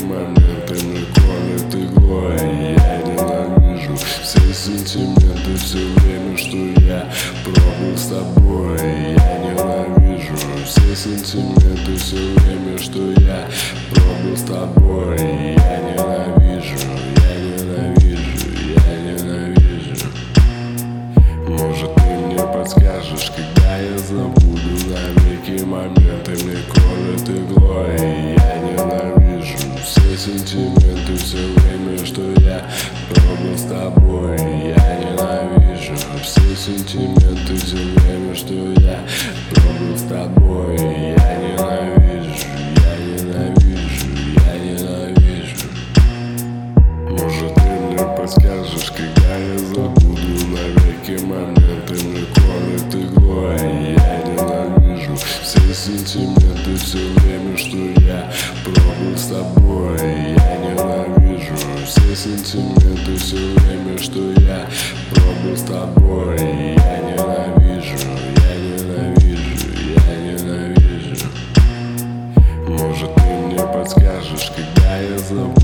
моменты мне колят иглой. Я ненавижу все сентименты, все время, что я пробыл с тобой. Я ненавижу все сентименты, все время, что я пробыл с тобой. Я ненавижу, я ненавижу, я ненавижу. Может, ты мне подскажешь, когда я забуду навеки моменты мне колят иглой. Я ненавижу все сентименты, все время, что я пробыл с тобой. Я ненавижу все сентименты, все время, что я пробыл с тобой. Я ненавижу, я ненавижу, я ненавижу. Может, ты мне подскажешь, когда я забуду навеки моменты мне колят иглой. Я ненавижу все сентименты, все время, что я пробыл с тобой. Я ненавижу все сентименты, все время, что я пробыл с тобой. Я ненавижу, я ненавижу, я ненавижу. Может, ты мне подскажешь, когда я забуду